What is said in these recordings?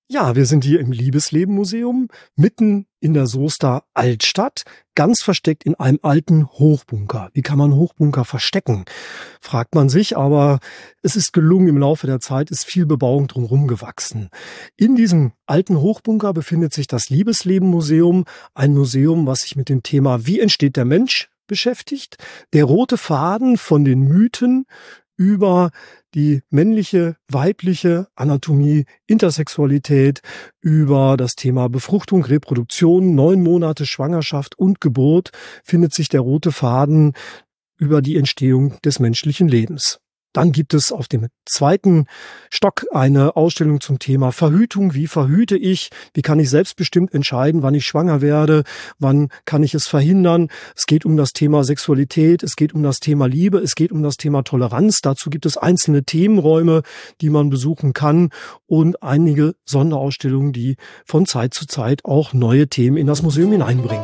Ja, wir sind hier im Liebesleben-Museum, mitten in der Soester Altstadt, ganz versteckt in einem alten Hochbunker. Wie kann man Hochbunker verstecken, fragt man sich, aber es ist gelungen. Im Laufe der Zeit ist viel Bebauung drumherum gewachsen. In diesem alten Hochbunker befindet sich das Liebesleben-Museum, ein Museum, was sich mit dem Thema Wie entsteht der Mensch beschäftigt. Der rote Faden von den Mythen über die männliche, weibliche Anatomie, Intersexualität, über das Thema Befruchtung, Reproduktion, 9 Monate Schwangerschaft und Geburt findet sich der rote Faden über die Entstehung des menschlichen Lebens. Dann gibt es auf dem zweiten Stock eine Ausstellung zum Thema Verhütung. Wie verhüte ich? Wie kann ich selbstbestimmt entscheiden, wann ich schwanger werde? Wann kann ich es verhindern? Es geht um das Thema Sexualität. Es geht um das Thema Liebe. Es geht um das Thema Toleranz. Dazu gibt es einzelne Themenräume, die man besuchen kann und einige Sonderausstellungen, die von Zeit zu Zeit auch neue Themen in das Museum hineinbringen.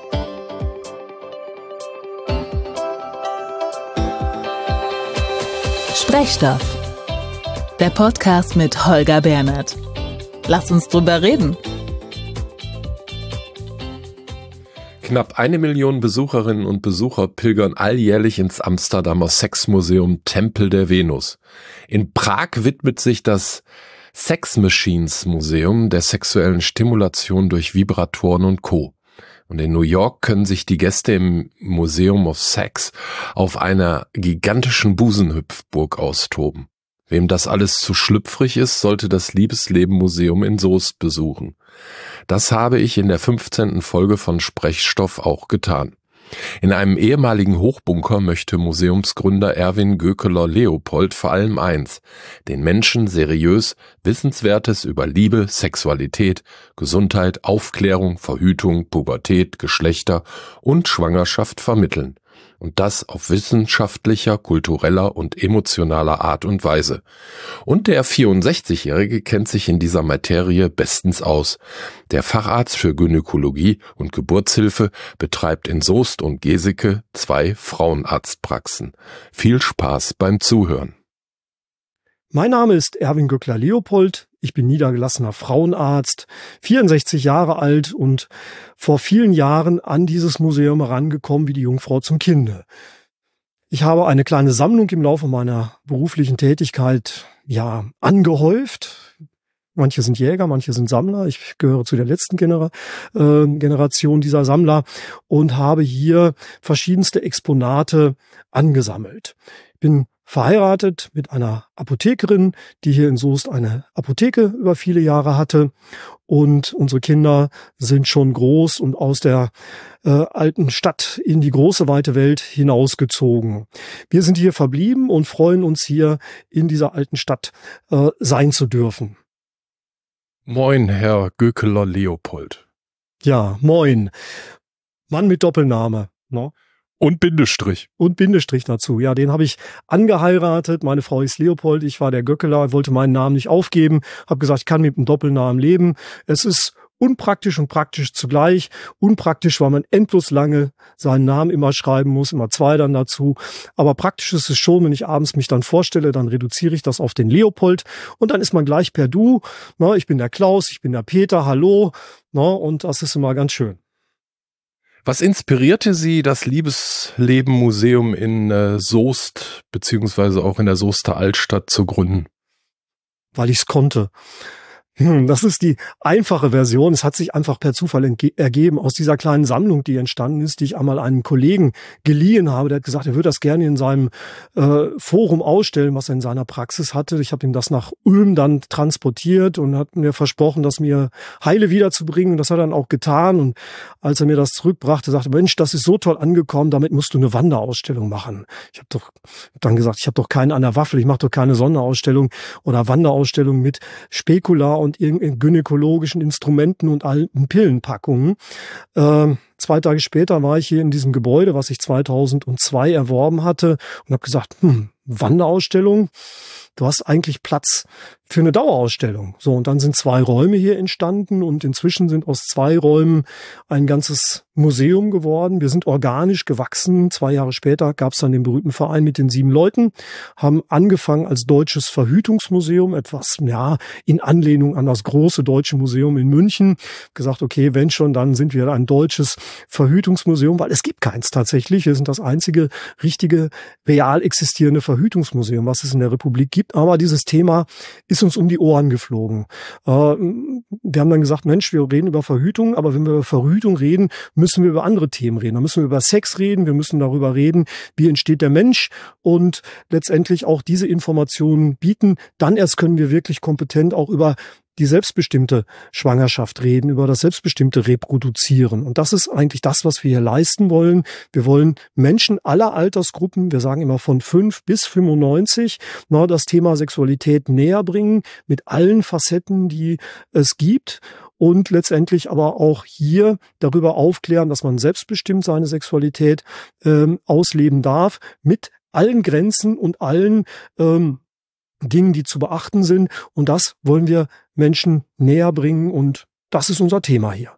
Sprechstoff, der Podcast mit Holger Bernert. Lass uns drüber reden. Knapp 1 Million Besucherinnen und Besucher pilgern alljährlich ins Amsterdamer Sexmuseum Tempel der Venus. In Prag widmet sich das Sex Machines Museum der sexuellen Stimulation durch Vibratoren und Co. Und in New York können sich die Gäste im Museum of Sex auf einer gigantischen Busenhüpfburg austoben. Wem das alles zu schlüpfrig ist, sollte das Liebesleben-Museum in Soest besuchen. Das habe ich in der 15. Folge von Sprechstoff auch getan. In einem ehemaligen Hochbunker möchte Museumsgründer Erwin Gökeler-Leopold vor allem eins: den Menschen seriös Wissenswertes über Liebe, Sexualität, Gesundheit, Aufklärung, Verhütung, Pubertät, Geschlechter und Schwangerschaft vermitteln. Und das auf wissenschaftlicher, kultureller und emotionaler Art und Weise. Und der 64-Jährige kennt sich in dieser Materie bestens aus. Der Facharzt für Gynäkologie und Geburtshilfe betreibt in Soest und Geseke 2 Frauenarztpraxen. Viel Spaß beim Zuhören. Mein Name ist Erwin Gökeler-Leopold. Ich bin niedergelassener Frauenarzt, 64 Jahre alt und vor vielen Jahren an dieses Museum herangekommen wie die Jungfrau zum Kinde. Ich habe eine kleine Sammlung im Laufe meiner beruflichen Tätigkeit, angehäuft. Manche sind Jäger, manche sind Sammler. Ich gehöre zu der letzten Generation dieser Sammler und habe hier verschiedenste Exponate angesammelt. Ich bin verheiratet mit einer Apothekerin, die hier in Soest eine Apotheke über viele Jahre hatte. Und unsere Kinder sind schon groß und aus der alten Stadt in die große, weite Welt hinausgezogen. Wir sind hier verblieben und freuen uns hier in dieser alten Stadt sein zu dürfen. Moin, Herr Gökeler-Leopold. Ja, moin. Mann mit Doppelname, ne? Und Bindestrich. Und Bindestrich dazu. Ja, den habe ich angeheiratet. Meine Frau ist Leopold, ich war der Gökeler, wollte meinen Namen nicht aufgeben. Habe gesagt, ich kann mit einem Doppelnamen leben. Es ist unpraktisch und praktisch zugleich. Unpraktisch, weil man endlos lange seinen Namen immer schreiben muss, immer 2 dann dazu. Aber praktisch ist es schon, wenn ich abends mich dann vorstelle, dann reduziere ich das auf den Leopold. Und dann ist man gleich per Du. Na, ich bin der Klaus, ich bin der Peter, hallo. Na, und das ist immer ganz schön. Was inspirierte Sie, das Liebesleben-Museum in Soest beziehungsweise auch in der Soester Altstadt zu gründen? Weil ich es konnte. Das ist die einfache Version. Es hat sich einfach per Zufall ergeben aus dieser kleinen Sammlung, die entstanden ist, die ich einmal einem Kollegen geliehen habe. Der hat gesagt, er würde das gerne in seinem Forum ausstellen, was er in seiner Praxis hatte. Ich habe ihm das nach Ulm dann transportiert und hat mir versprochen, das mir heile wiederzubringen. Und das hat er dann auch getan. Und als er mir das zurückbrachte, sagte, Mensch, das ist so toll angekommen, damit musst du eine Wanderausstellung machen. Ich habe dann gesagt, ich habe doch keinen an der Waffel, ich mache doch keine Sonderausstellung oder Wanderausstellung mit Spekula und irgendwelchen gynäkologischen Instrumenten und alten Pillenpackungen. 2 Tage später war ich hier in diesem Gebäude, was ich 2002 erworben hatte und habe gesagt, Wanderausstellung, du hast eigentlich Platz für eine Dauerausstellung. So, und dann sind 2 Räume hier entstanden und inzwischen sind aus 2 Räumen ein ganzes Museum geworden. Wir sind organisch gewachsen. 2 Jahre später gab es dann den berühmten Verein mit den 7 Leuten, haben angefangen als Deutsches Verhütungsmuseum, etwas, ja, in Anlehnung an das große Deutsche Museum in München. Gesagt, okay, wenn schon, dann sind wir ein deutsches Verhütungsmuseum, weil es gibt keins tatsächlich. Wir sind das einzige richtige, real existierende Verhütungsmuseum, was es in der Republik gibt. Aber dieses Thema ist uns um die Ohren geflogen. Wir haben dann gesagt, Mensch, wir reden über Verhütung, aber wenn wir über Verhütung reden, müssen wir über andere Themen reden. Da müssen wir über Sex reden, wir müssen darüber reden, wie entsteht der Mensch und letztendlich auch diese Informationen bieten. Dann erst können wir wirklich kompetent auch über die selbstbestimmte Schwangerschaft reden, über das selbstbestimmte Reproduzieren. Und das ist eigentlich das, was wir hier leisten wollen. Wir wollen Menschen aller Altersgruppen, wir sagen immer von 5 bis 95, das Thema Sexualität näher bringen, mit allen Facetten, die es gibt. Und letztendlich aber auch hier darüber aufklären, dass man selbstbestimmt seine Sexualität ausleben darf, mit allen Grenzen und allen Dingen, die zu beachten sind. Und das wollen wir Menschen näher bringen. Und das ist unser Thema hier.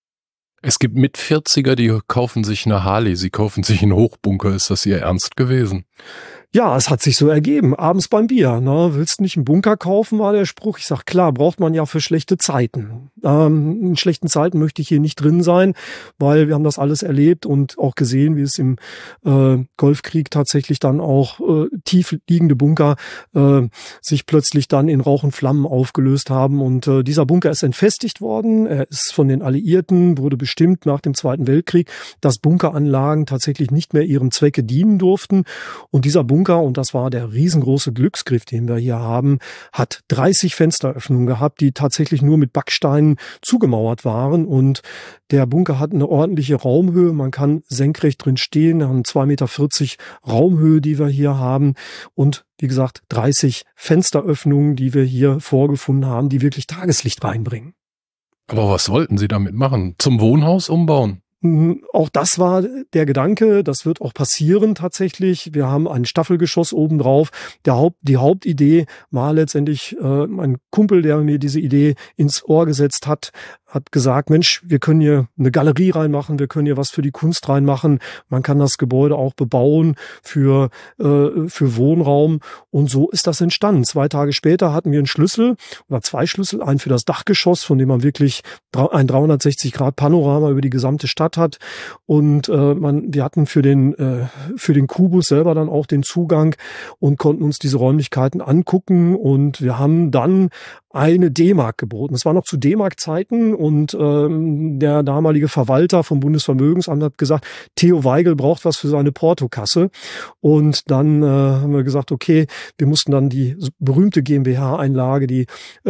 Es gibt Mit-40er, die kaufen sich eine Harley, sie kaufen sich einen Hochbunker. Ist das Ihr Ernst gewesen? Ja, es hat sich so ergeben. Abends beim Bier. Willst du nicht einen Bunker kaufen, war der Spruch. Ich sag, klar, braucht man ja für schlechte Zeiten. In schlechten Zeiten möchte ich hier nicht drin sein, weil wir haben das alles erlebt und auch gesehen, wie es im Golfkrieg tatsächlich dann auch tief liegende Bunker sich plötzlich dann in Rauch und Flammen aufgelöst haben. Und dieser Bunker ist entfestigt worden. Er ist von den Alliierten, wurde bestimmt nach dem Zweiten Weltkrieg, dass Bunkeranlagen tatsächlich nicht mehr ihrem Zwecke dienen durften. Und dieser Bunker, und das war der riesengroße Glücksgriff, den wir hier haben, hat 30 Fensteröffnungen gehabt, die tatsächlich nur mit Backsteinen zugemauert waren. Und der Bunker hat eine ordentliche Raumhöhe. Man kann senkrecht drin stehen. Wir haben 2,40 Meter Raumhöhe, die wir hier haben. Und wie gesagt, 30 Fensteröffnungen, die wir hier vorgefunden haben, die wirklich Tageslicht reinbringen. Aber was wollten Sie damit machen? Zum Wohnhaus umbauen? Auch das war der Gedanke, das wird auch passieren tatsächlich. Wir haben ein Staffelgeschoss obendrauf. Die Hauptidee war letztendlich, mein Kumpel, der mir diese Idee ins Ohr gesetzt hat gesagt, Mensch, wir können hier eine Galerie reinmachen, wir können hier was für die Kunst reinmachen. Man kann das Gebäude auch bebauen für Wohnraum. Und so ist das entstanden. 2 Tage später hatten wir einen Schlüssel oder 2 Schlüssel, einen für das Dachgeschoss, von dem man wirklich ein 360-Grad-Panorama über die gesamte Stadt hat. Und wir hatten für den Kubus selber dann auch den Zugang und konnten uns diese Räumlichkeiten angucken. Und wir haben dann eine D-Mark geboten. Es war noch zu D-Mark-Zeiten und der damalige Verwalter vom Bundesvermögensamt hat gesagt, Theo Weigel braucht was für seine Portokasse. Und dann haben wir gesagt, okay, wir mussten dann die berühmte GmbH-Einlage, die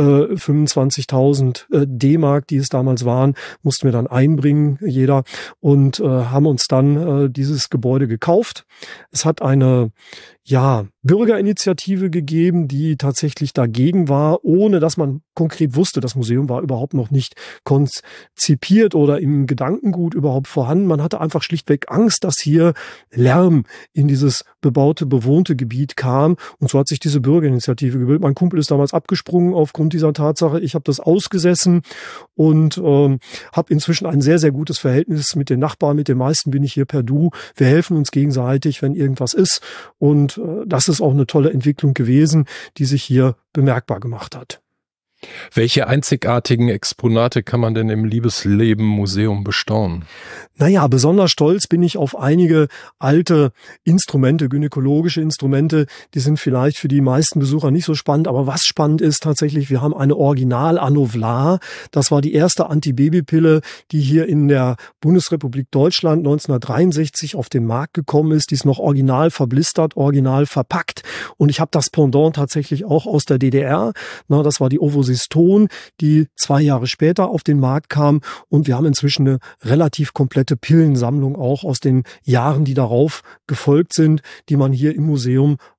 25.000 D-Mark, die es damals waren, mussten wir dann einbringen, jeder, und haben uns dann dieses Gebäude gekauft. Es hat eine Bürgerinitiative gegeben, die tatsächlich dagegen war, ohne dass man konkret wusste, das Museum war überhaupt noch nicht konzipiert oder im Gedankengut überhaupt vorhanden. Man hatte einfach schlichtweg Angst, dass hier Lärm in dieses bebaute, bewohnte Gebiet kam. Und so hat sich diese Bürgerinitiative gebildet. Mein Kumpel ist damals abgesprungen aufgrund dieser Tatsache. Ich habe das ausgesessen und habe inzwischen ein sehr, sehr gutes Verhältnis mit den Nachbarn. Mit den meisten bin ich hier per Du. Wir helfen uns gegenseitig, wenn irgendwas ist. Und das ist auch eine tolle Entwicklung gewesen, die sich hier bemerkbar gemacht hat. Welche einzigartigen Exponate kann man denn im Liebesleben-Museum bestaunen? Besonders stolz bin ich auf einige alte Instrumente, gynäkologische Instrumente. Die sind vielleicht für die meisten Besucher nicht so spannend, aber was spannend ist tatsächlich, wir haben eine Original-Anovlar. Das war die erste Antibabypille, die hier in der Bundesrepublik Deutschland 1963 auf den Markt gekommen ist. Die ist noch original verblistert, original verpackt. Und ich habe das Pendant tatsächlich auch aus der DDR. Das war die Ovosiston, die 2 Jahre später auf den Markt kam. Und wir haben inzwischen eine relativ komplette Pillensammlung auch aus den Jahren, die darauf gefolgt sind, die man hier im Museum auch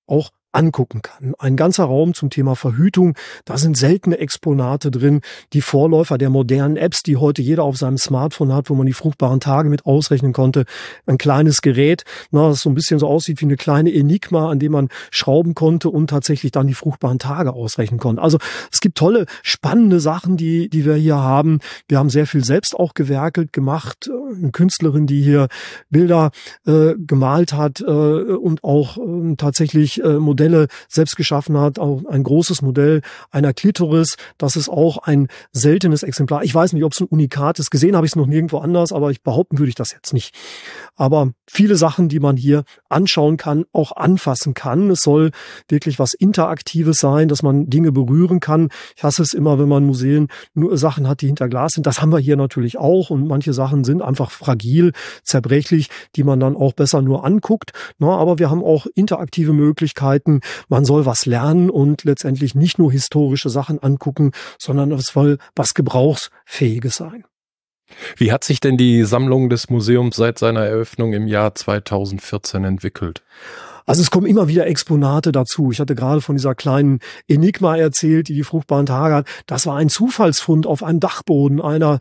angucken kann. Ein ganzer Raum zum Thema Verhütung, da sind seltene Exponate drin, die Vorläufer der modernen Apps, die heute jeder auf seinem Smartphone hat, wo man die fruchtbaren Tage mit ausrechnen konnte. Ein kleines Gerät, das so ein bisschen so aussieht wie eine kleine Enigma, an dem man schrauben konnte und tatsächlich dann die fruchtbaren Tage ausrechnen konnte. Also es gibt tolle, spannende Sachen, die wir hier haben. Wir haben sehr viel selbst auch gewerkelt, gemacht. Eine Künstlerin, die hier Bilder gemalt hat und auch tatsächlich Modelle selbst geschaffen hat, auch ein großes Modell einer Klitoris. Das ist auch ein seltenes Exemplar. Ich weiß nicht, ob es ein Unikat ist. Gesehen habe ich es noch nirgendwo anders, aber behaupten würde ich das jetzt nicht. Aber viele Sachen, die man hier anschauen kann, auch anfassen kann. Es soll wirklich was Interaktives sein, dass man Dinge berühren kann. Ich hasse es immer, wenn man Museen nur Sachen hat, die hinter Glas sind. Das haben wir hier natürlich auch. Und manche Sachen sind einfach fragil, zerbrechlich, die man dann auch besser nur anguckt. Aber wir haben auch interaktive Möglichkeiten. Man soll was lernen und letztendlich nicht nur historische Sachen angucken, sondern es soll was Gebrauchsfähiges sein. Wie hat sich denn die Sammlung des Museums seit seiner Eröffnung im Jahr 2014 entwickelt? Also es kommen immer wieder Exponate dazu. Ich hatte gerade von dieser kleinen Enigma erzählt, die fruchtbaren Tage hat. Das war ein Zufallsfund auf einem Dachboden einer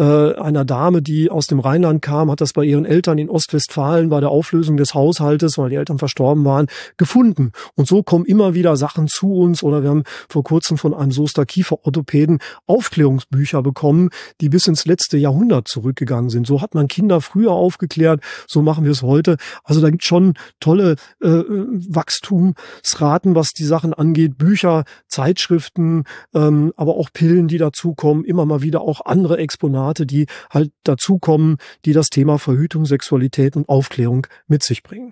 Dame, die aus dem Rheinland kam, hat das bei ihren Eltern in Ostwestfalen bei der Auflösung des Haushaltes, weil die Eltern verstorben waren, gefunden. Und so kommen immer wieder Sachen zu uns. Oder wir haben vor kurzem von einem Soester Kieferorthopäden Aufklärungsbücher bekommen, die bis ins letzte Jahrhundert zurückgegangen sind. So hat man Kinder früher aufgeklärt, so machen wir es heute. Also da gibt es schon tolle Wachstumsraten, was die Sachen angeht, Bücher, Zeitschriften, aber auch Pillen, die dazukommen, immer mal wieder auch andere Exponate, die halt dazukommen, die das Thema Verhütung, Sexualität und Aufklärung mit sich bringen.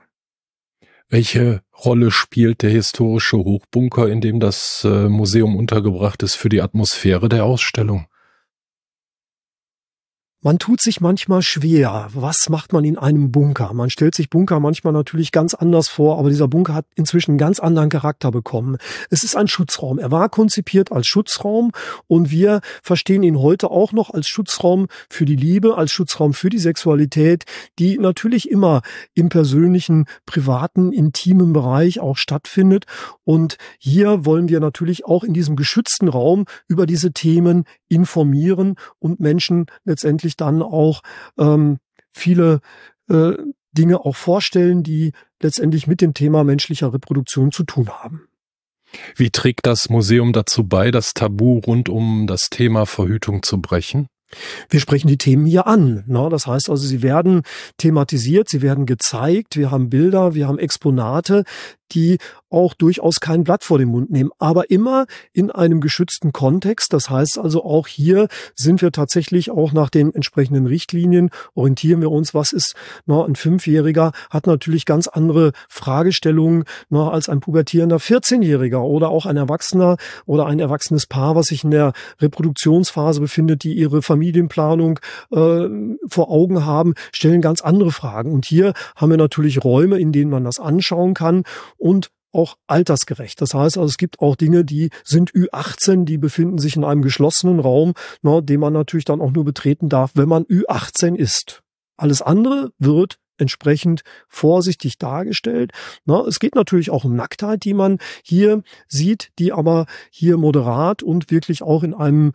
Welche Rolle spielt der historische Hochbunker, in dem das Museum untergebracht ist, für die Atmosphäre der Ausstellung? Man tut sich manchmal schwer. Was macht man in einem Bunker? Man stellt sich Bunker manchmal natürlich ganz anders vor, aber dieser Bunker hat inzwischen einen ganz anderen Charakter bekommen. Es ist ein Schutzraum. Er war konzipiert als Schutzraum und wir verstehen ihn heute auch noch als Schutzraum für die Liebe, als Schutzraum für die Sexualität, die natürlich immer im persönlichen, privaten, intimen Bereich auch stattfindet. Und hier wollen wir natürlich auch in diesem geschützten Raum über diese Themen informieren und Menschen letztendlich dann auch viele Dinge auch vorstellen, die letztendlich mit dem Thema menschlicher Reproduktion zu tun haben. Wie trägt das Museum dazu bei, das Tabu rund um das Thema Verhütung zu brechen? Wir sprechen die Themen hier an. Das heißt also, sie werden thematisiert, sie werden gezeigt, wir haben Bilder, wir haben Exponate, die auch durchaus kein Blatt vor den Mund nehmen, aber immer in einem geschützten Kontext. Das heißt also, auch hier sind wir tatsächlich auch nach den entsprechenden Richtlinien, orientieren wir uns, was ist, ein 5-Jähriger hat natürlich ganz andere Fragestellungen als ein pubertierender 14-Jähriger oder auch ein Erwachsener oder ein erwachsenes Paar, was sich in der Reproduktionsphase befindet, die ihre Familienplanung vor Augen haben, stellen ganz andere Fragen. Und hier haben wir natürlich Räume, in denen man das anschauen kann und auch altersgerecht. Das heißt also, es gibt auch Dinge, die sind Ü18, die befinden sich in einem geschlossenen Raum, den man natürlich dann auch nur betreten darf, wenn man Ü18 ist. Alles andere wird entsprechend vorsichtig dargestellt. Es geht natürlich auch um Nacktheit, die man hier sieht, die aber hier moderat und wirklich auch in einem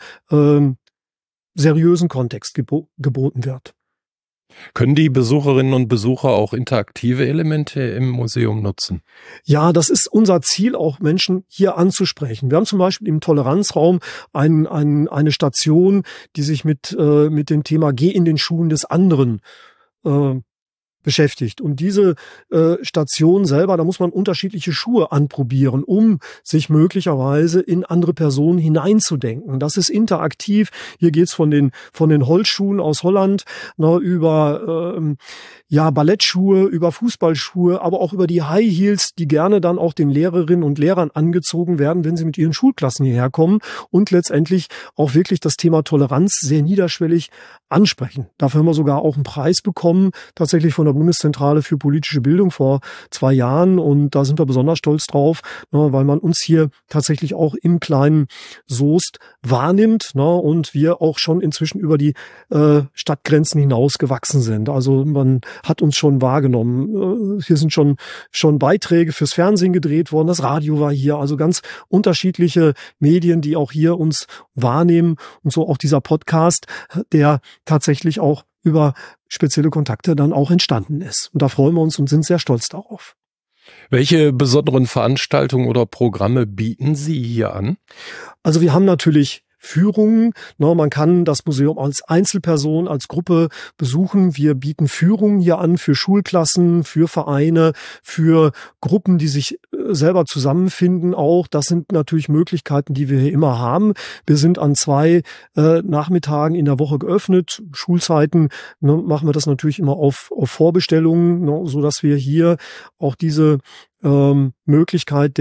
seriösen Kontext geboten wird. Können die Besucherinnen und Besucher auch interaktive Elemente im Museum nutzen? Ja, das ist unser Ziel, auch Menschen hier anzusprechen. Wir haben zum Beispiel im Toleranzraum eine Station, die sich mit dem Thema Geh in den Schuhen des anderen beschäftigt. Und diese Station selber, da muss man unterschiedliche Schuhe anprobieren, um sich möglicherweise in andere Personen hineinzudenken. Das ist interaktiv. Hier geht's von den Holzschuhen aus Holland über Ballettschuhe, über Fußballschuhe, aber auch über die High Heels, die gerne dann auch den Lehrerinnen und Lehrern angezogen werden, wenn sie mit ihren Schulklassen hierher kommen und letztendlich auch wirklich das Thema Toleranz sehr niederschwellig ansprechen. Dafür haben wir sogar auch einen Preis bekommen, tatsächlich von der der Bundeszentrale für politische Bildung vor 2 Jahren und da sind wir besonders stolz drauf, weil man uns hier tatsächlich auch im kleinen Soest wahrnimmt und wir auch schon inzwischen über die Stadtgrenzen hinaus gewachsen sind. Also man hat uns schon wahrgenommen. Hier sind schon Beiträge fürs Fernsehen gedreht worden, das Radio war hier, also ganz unterschiedliche Medien, die auch hier uns wahrnehmen und so auch dieser Podcast, der tatsächlich auch über spezielle Kontakte dann auch entstanden ist. Und da freuen wir uns und sind sehr stolz darauf. Welche besonderen Veranstaltungen oder Programme bieten Sie hier an? Also wir haben natürlich Führungen. Man kann das Museum als Einzelperson, als Gruppe besuchen. Wir bieten Führungen hier an für Schulklassen, für Vereine, für Gruppen, die sich selber zusammenfinden auch. Das sind natürlich Möglichkeiten, die wir hier immer haben. Wir sind an 2 Nachmittagen in der Woche geöffnet. Schulzeiten machen wir das natürlich immer auf Vorbestellungen, so dass wir hier auch diese Möglichkeit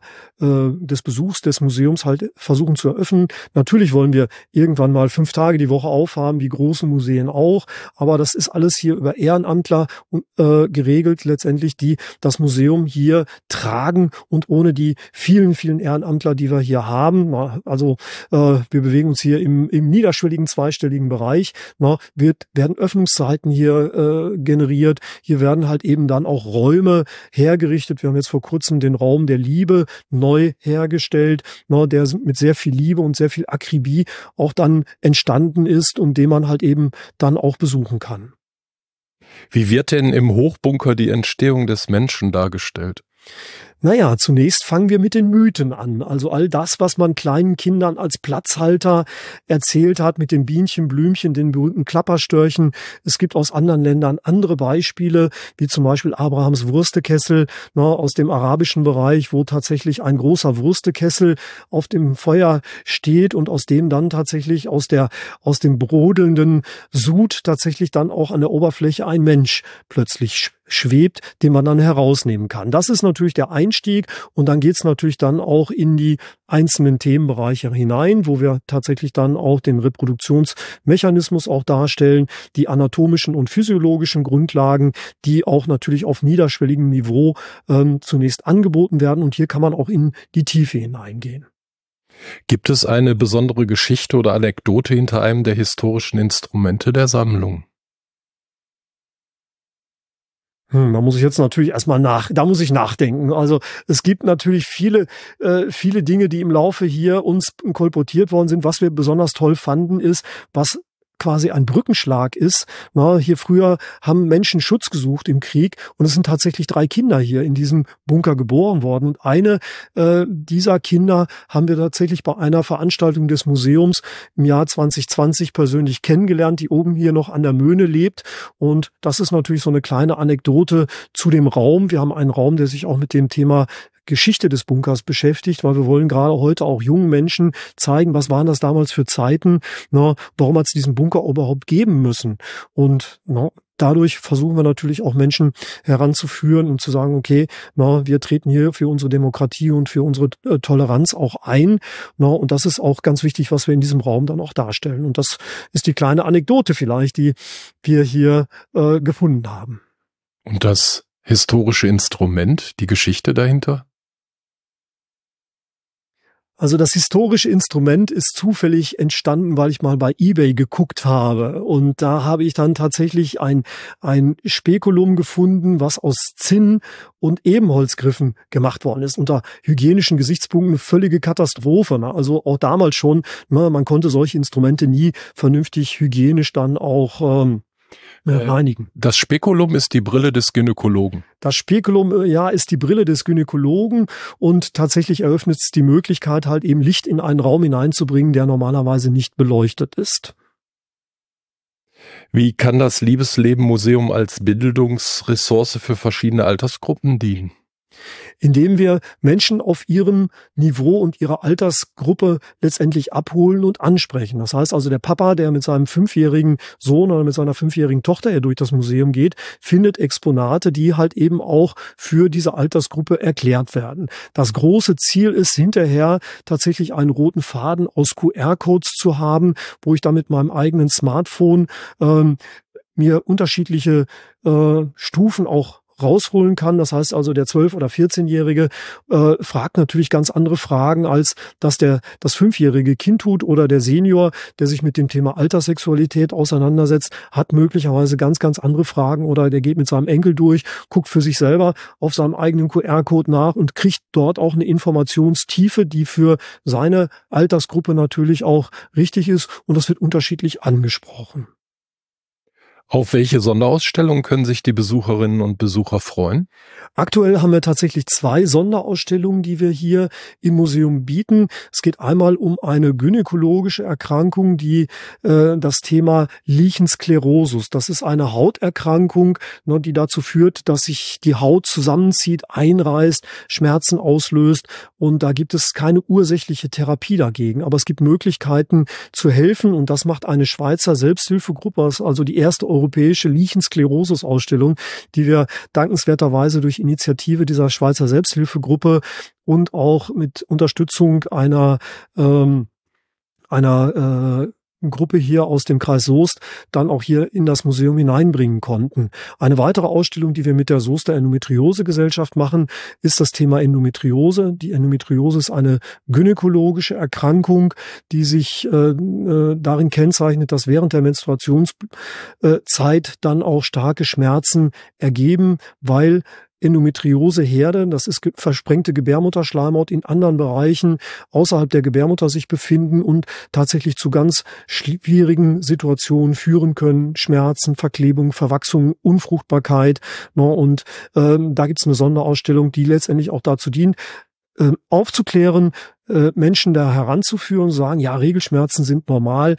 des Besuchs des Museums halt versuchen zu eröffnen. Natürlich wollen wir irgendwann mal 5 Tage die Woche aufhaben, wie große Museen auch, aber das ist alles hier über Ehrenamtler geregelt letztendlich, die das Museum hier tragen und ohne die vielen, vielen Ehrenamtler, die wir hier haben, also wir bewegen uns hier im niederschwelligen zweistelligen Bereich, werden Öffnungszeiten hier generiert, hier werden halt eben dann auch Räume hergerichtet. Wir haben jetzt vor kurzem den Raum der Liebe neu hergestellt, der mit sehr viel Liebe und sehr viel Akribie auch dann entstanden ist und den man halt eben dann auch besuchen kann. Wie wird denn im Hochbunker die Entstehung des Menschen dargestellt? Naja, zunächst fangen wir mit den Mythen an. Also all das, was man kleinen Kindern als Platzhalter erzählt hat, mit den Bienchen, Blümchen, den berühmten Klapperstörchen. Es gibt aus anderen Ländern andere Beispiele, wie zum Beispiel Abrahams Wurstekessel aus dem arabischen Bereich, wo tatsächlich ein großer Wurstekessel auf dem Feuer steht und aus dem dann tatsächlich aus dem brodelnden Sud tatsächlich dann auch an der Oberfläche ein Mensch plötzlich schwebt, den man dann herausnehmen kann. Das ist natürlich der Einstieg und dann geht's natürlich dann auch in die einzelnen Themenbereiche hinein, wo wir tatsächlich dann auch den Reproduktionsmechanismus auch darstellen, die anatomischen und physiologischen Grundlagen, die auch natürlich auf niederschwelligem Niveau zunächst angeboten werden und hier kann man auch in die Tiefe hineingehen. Gibt es eine besondere Geschichte oder Anekdote hinter einem der historischen Instrumente der Sammlung? Da muss ich jetzt natürlich erstmal nachdenken. Also es gibt natürlich viele Dinge, die im Laufe hier uns kolportiert worden sind. Was wir besonders toll fanden, ist, was quasi ein Brückenschlag ist. Hier früher haben Menschen Schutz gesucht im Krieg und es sind tatsächlich 3 Kinder hier in diesem Bunker geboren worden. Und eine dieser Kinder haben wir tatsächlich bei einer Veranstaltung des Museums im Jahr 2020 persönlich kennengelernt, die oben hier noch an der Möhne lebt. Und das ist natürlich so eine kleine Anekdote zu dem Raum. Wir haben einen Raum, der sich auch mit dem Thema Geschichte des Bunkers beschäftigt, weil wir wollen gerade heute auch jungen Menschen zeigen, was waren das damals für Zeiten, warum hat es diesen Bunker überhaupt geben müssen. Und dadurch versuchen wir natürlich auch Menschen heranzuführen und zu sagen, okay, wir treten hier für unsere Demokratie und für unsere Toleranz auch ein. Und das ist auch ganz wichtig, was wir in diesem Raum dann auch darstellen. Und das ist die kleine Anekdote vielleicht, die wir hier gefunden haben. Und das historische Instrument, die Geschichte dahinter? Also das historische Instrument ist zufällig entstanden, weil ich mal bei eBay geguckt habe. Und da habe ich dann tatsächlich ein Spekulum gefunden, was aus Zinn und Ebenholzgriffen gemacht worden ist. Unter hygienischen Gesichtspunkten eine völlige Katastrophe. Also auch damals schon, man konnte solche Instrumente nie vernünftig hygienisch dann auch reinigen. Das Spekulum ist die Brille des Gynäkologen. Das Spekulum, ist die Brille des Gynäkologen und tatsächlich eröffnet es die Möglichkeit, halt eben Licht in einen Raum hineinzubringen, der normalerweise nicht beleuchtet ist. Wie kann das Liebesleben-Museum als Bildungsressource für verschiedene Altersgruppen dienen? Indem wir Menschen auf ihrem Niveau und ihrer Altersgruppe letztendlich abholen und ansprechen. Das heißt also, der Papa, der mit seinem 5-jährigen Sohn oder mit seiner 5-jährigen Tochter hier durch das Museum geht, findet Exponate, die halt eben auch für diese Altersgruppe erklärt werden. Das große Ziel ist hinterher tatsächlich einen roten Faden aus QR-Codes zu haben, wo ich dann mit meinem eigenen Smartphone mir unterschiedliche Stufen auch rausholen kann. Das heißt also, der 12- oder 14-Jährige fragt natürlich ganz andere Fragen, als dass das 5-jährige Kind tut, oder der Senior, der sich mit dem Thema Alterssexualität auseinandersetzt, hat möglicherweise ganz, ganz andere Fragen, oder der geht mit seinem Enkel durch, guckt für sich selber auf seinem eigenen QR-Code nach und kriegt dort auch eine Informationstiefe, die für seine Altersgruppe natürlich auch richtig ist, und das wird unterschiedlich angesprochen. Auf welche Sonderausstellungen können sich die Besucherinnen und Besucher freuen? Aktuell haben wir tatsächlich 2 Sonderausstellungen, die wir hier im Museum bieten. Es geht einmal um eine gynäkologische Erkrankung, die das Thema Lichensklerosus. Das ist eine Hauterkrankung, die dazu führt, dass sich die Haut zusammenzieht, einreißt, Schmerzen auslöst, und da gibt es keine ursächliche Therapie dagegen. Aber es gibt Möglichkeiten zu helfen, und das macht eine Schweizer Selbsthilfegruppe, das ist also die erste europäische Lichensklerosus-Ausstellung, die wir dankenswerterweise durch Initiative dieser Schweizer Selbsthilfegruppe und auch mit Unterstützung einer Gruppe hier aus dem Kreis Soest dann auch hier in das Museum hineinbringen konnten. Eine weitere Ausstellung, die wir mit der Soester Endometriose-Gesellschaft machen, ist das Thema Endometriose. Die Endometriose ist eine gynäkologische Erkrankung, die sich darin kennzeichnet, dass während der Menstruationszeit dann auch starke Schmerzen ergeben, weil Endometrioseherde, das ist versprengte Gebärmutterschleimhaut, in anderen Bereichen außerhalb der Gebärmutter sich befinden und tatsächlich zu ganz schwierigen Situationen führen können. Schmerzen, Verklebung, Verwachsung, Unfruchtbarkeit. Und da gibt es eine Sonderausstellung, die letztendlich auch dazu dient, aufzuklären, Menschen da heranzuführen, sagen, ja, Regelschmerzen sind normal.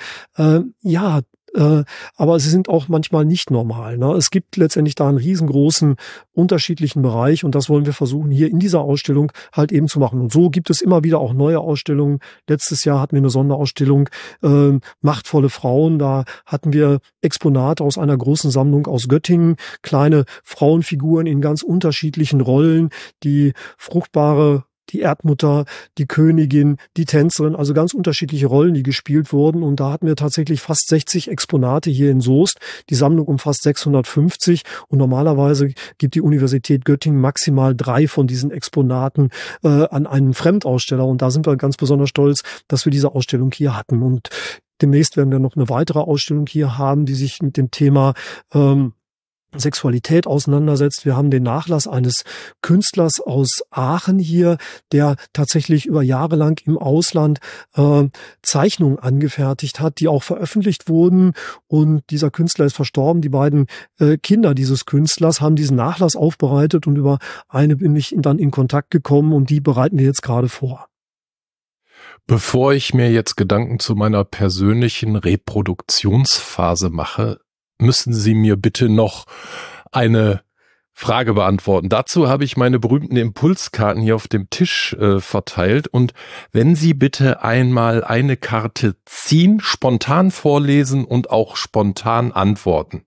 Aber sie sind auch manchmal nicht normal. Ne? Es gibt letztendlich da einen riesengroßen unterschiedlichen Bereich, und das wollen wir versuchen, hier in dieser Ausstellung halt eben zu machen. Und so gibt es immer wieder auch neue Ausstellungen. Letztes Jahr hatten wir eine Sonderausstellung Machtvolle Frauen. Da hatten wir Exponate aus einer großen Sammlung aus Göttingen, kleine Frauenfiguren in ganz unterschiedlichen Rollen, die fruchtbare, die Erdmutter, die Königin, die Tänzerin, also ganz unterschiedliche Rollen, die gespielt wurden. Und da hatten wir tatsächlich fast 60 Exponate hier in Soest. Die Sammlung umfasst 650, und normalerweise gibt die Universität Göttingen maximal 3 von diesen Exponaten an einen Fremdaussteller. Und da sind wir ganz besonders stolz, dass wir diese Ausstellung hier hatten. Und demnächst werden wir noch eine weitere Ausstellung hier haben, die sich mit dem Thema Sexualität auseinandersetzt. Wir haben den Nachlass eines Künstlers aus Aachen hier, der tatsächlich über Jahre lang im Ausland Zeichnungen angefertigt hat, die auch veröffentlicht wurden. Und dieser Künstler ist verstorben. Die beiden Kinder dieses Künstlers haben diesen Nachlass aufbereitet, und über eine bin ich dann in Kontakt gekommen, und die bereiten wir jetzt gerade vor. Bevor ich mir jetzt Gedanken zu meiner persönlichen Reproduktionsphase mache, müssen Sie mir bitte noch eine Frage beantworten. Dazu habe ich meine berühmten Impulskarten hier auf dem Tisch verteilt, und wenn Sie bitte einmal eine Karte ziehen, spontan vorlesen und auch spontan antworten.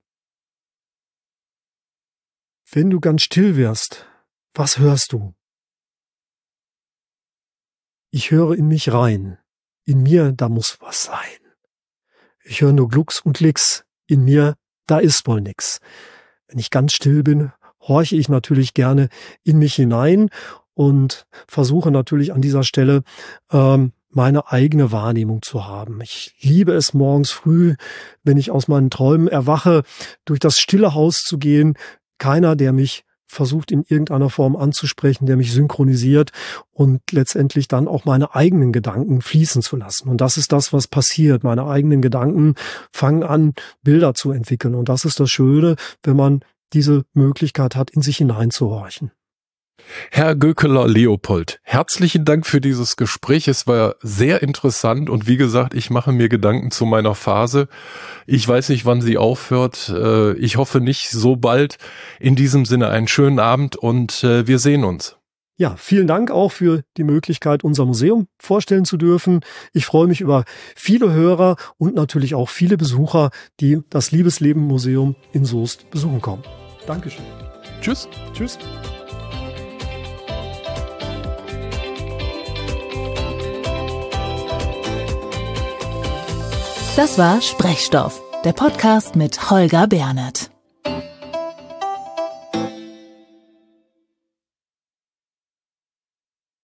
Wenn du ganz still wirst, was hörst du? Ich höre in mich rein. In mir, da muss was sein. Ich höre nur Glucks und Licks. In mir, da ist wohl nix. Wenn ich ganz still bin, horche ich natürlich gerne in mich hinein und versuche natürlich an dieser Stelle meine eigene Wahrnehmung zu haben. Ich liebe es morgens früh, wenn ich aus meinen Träumen erwache, durch das stille Haus zu gehen. Keiner, der mich versucht in irgendeiner Form anzusprechen, der mich synchronisiert, und letztendlich dann auch meine eigenen Gedanken fließen zu lassen. Und das ist das, was passiert. Meine eigenen Gedanken fangen an, Bilder zu entwickeln. Und das ist das Schöne, wenn man diese Möglichkeit hat, in sich hineinzuhorchen. Herr Gökeler-Leopold, herzlichen Dank für dieses Gespräch. Es war sehr interessant, und wie gesagt, ich mache mir Gedanken zu meiner Phase. Ich weiß nicht, wann sie aufhört. Ich hoffe nicht so bald. In diesem Sinne einen schönen Abend, und wir sehen uns. Ja, vielen Dank auch für die Möglichkeit, unser Museum vorstellen zu dürfen. Ich freue mich über viele Hörer und natürlich auch viele Besucher, die das Liebesleben-Museum in Soest besuchen kommen. Dankeschön. Tschüss. Tschüss. Das war Sprechstoff, der Podcast mit Holger Bernert.